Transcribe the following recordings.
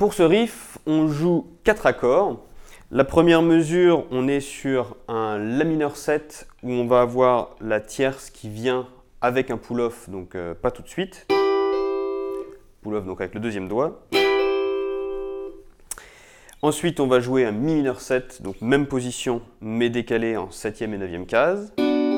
Pour ce riff, on joue 4 accords. La première mesure, on est sur un La mineur 7 où on va avoir la tierce qui vient avec un pull-off, donc pas tout de suite. Pull-off donc avec le deuxième doigt. Ensuite, on va jouer un Mi mineur 7, donc même position, mais décalé en 7e et 9e case.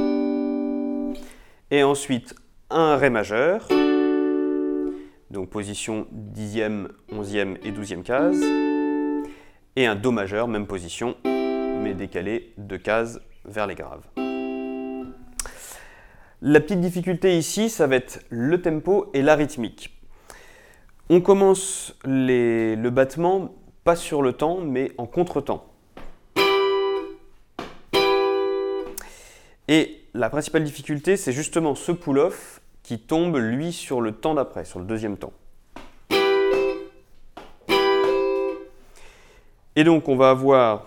Et ensuite, un Ré majeur, donc position 10e, 11e et 12e case. Et un Do majeur, même position, mais décalé 2 cases vers les graves. La petite difficulté ici, ça va être le tempo et la rythmique. On commence le battement pas sur le temps, mais en contre-temps. Et la principale difficulté, c'est justement ce pull-off qui tombe, lui, sur le temps d'après, sur le deuxième temps. Et donc, on va avoir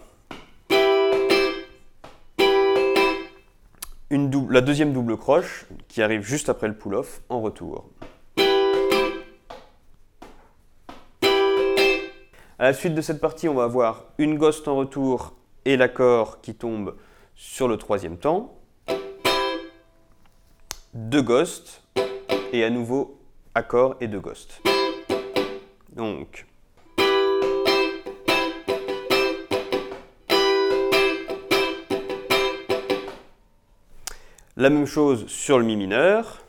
la deuxième double croche qui arrive juste après le pull-off en retour. À la suite de cette partie, on va avoir une ghost en retour et l'accord qui tombe sur le troisième temps. 2 ghosts et à nouveau accord et 2 ghosts. Donc, la même chose sur le Mi mineur.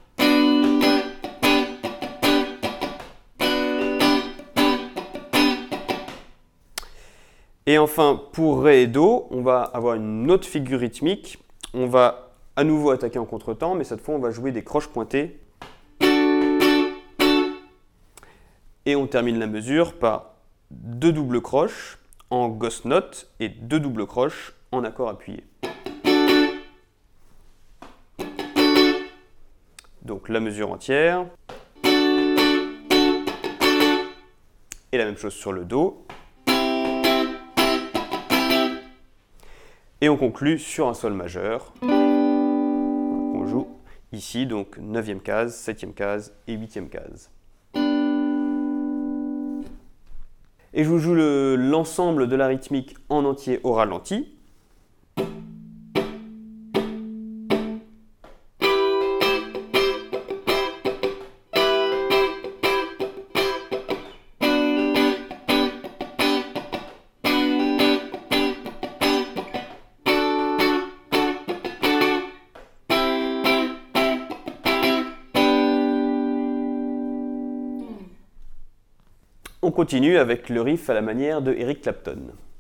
Et enfin, pour Ré et Do, on va avoir une autre figure rythmique. On va à nouveau attaquer en contre-temps, mais cette fois, on va jouer des croches pointées. Et on termine la mesure par 2 doubles croches en ghost note et 2 doubles croches en accord appuyé. Donc la mesure entière. Et la même chose sur le Do. Et on conclut sur un Sol majeur. On joue ici, donc 9e case, 7e case et 8e case. Et je vous joue l'ensemble de la rythmique en entier au ralenti. On continue avec le riff à la manière de Eric Clapton.